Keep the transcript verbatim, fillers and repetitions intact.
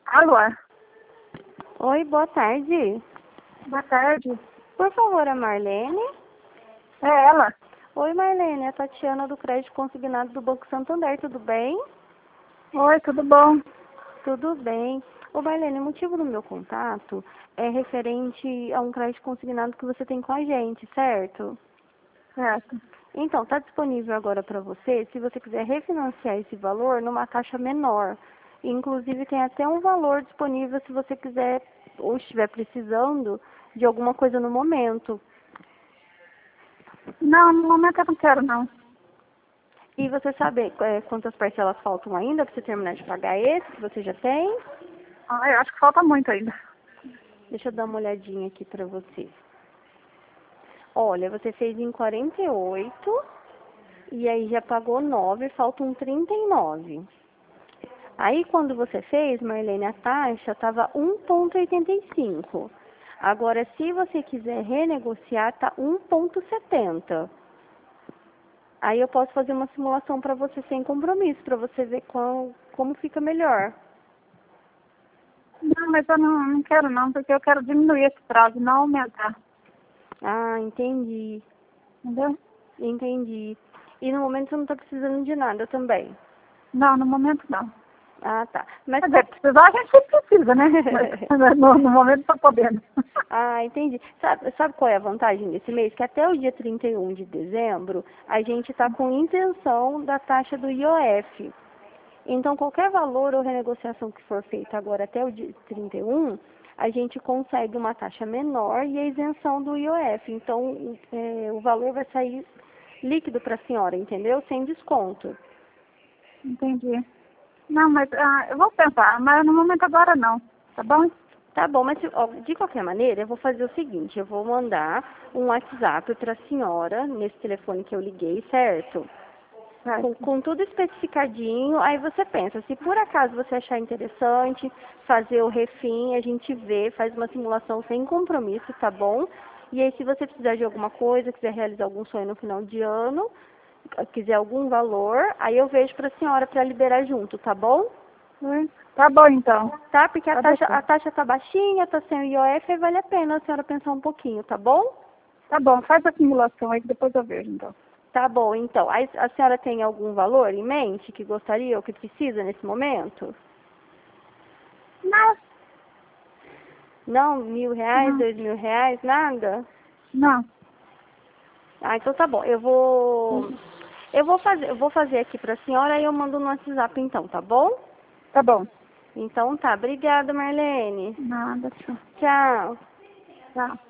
Alô? Oi, boa tarde. Boa tarde. Por favor, a Marlene? É ela? Oi, Marlene, é a Tatiana do Crédito Consignado do Banco Santander, tudo bem? Oi, tudo bom? Tudo bem. Ô, Marlene, o motivo do meu contato é referente a um crédito consignado que você tem com a gente, certo? Certo. Então, está disponível agora para você, se você quiser refinanciar esse valor numa taxa menor. Inclusive, tem até um valor disponível se você quiser ou estiver precisando de alguma coisa no momento. Não, no momento eu não quero, não. E você sabe é, quantas parcelas faltam ainda para você terminar de pagar esse que você já tem? Ah, eu acho que falta muito ainda. Deixa eu dar uma olhadinha aqui para você. Olha, você fez em quarenta e oito e aí já pagou nove, faltam trinta e nove. Aí quando você fez, Marlene, a taxa estava um vírgula oitenta e cinco. Agora, se você quiser renegociar, tá um vírgula setenta. Aí eu posso fazer uma simulação para você sem compromisso, para você ver qual, como fica melhor. Não, mas eu não, não quero não, porque eu quero diminuir esse prazo, não aumentar. Ah, entendi. Entendeu? Entendi. E no momento você não está precisando de nada também? Não, no momento não. Ah, tá. Mas Quer dizer, precisar a gente sempre precisa, né? Mas no, no momento estou podendo. Ah, entendi. Sabe, sabe qual é a vantagem desse mês? Que até o dia trinta e um de dezembro, a gente está com isenção da taxa do I O F. Então, qualquer valor ou renegociação que for feita agora até o dia trinta e um, a gente consegue uma taxa menor e a isenção do I O F. Então, é, o valor vai sair líquido para a senhora, entendeu? Sem desconto. Entendi. Não, mas ah, eu vou pensar, mas no momento agora não, tá bom? Tá bom, mas ó, de qualquer maneira, eu vou fazer o seguinte, eu vou mandar um WhatsApp para a senhora, nesse telefone que eu liguei, certo? Certo. Com, com tudo especificadinho, aí você pensa, se por acaso você achar interessante fazer o refim, a gente vê, faz uma simulação sem compromisso, tá bom? E aí se você precisar de alguma coisa, quiser realizar algum sonho no final de ano, quiser algum valor, aí eu vejo para a senhora para liberar junto, tá bom? Hum, Tá bom então. Tá? Porque a Tá taxa, bom. a taxa tá baixinha, tá sem o I O F, aí vale a pena a senhora pensar um pouquinho, tá bom? Tá bom, faz a simulação aí que depois eu vejo então. Tá bom, então. Aí a senhora tem algum valor em mente que gostaria ou que precisa nesse momento? Não, Não? Mil reais, não, dois mil reais, nada? não. Ah, então tá bom. Eu vou. Eu vou fazer, eu vou fazer aqui pra senhora e eu mando no WhatsApp então, tá bom? Tá bom. Então tá. Obrigada, Marlene. Nada, tchau. Tchau. Tchau.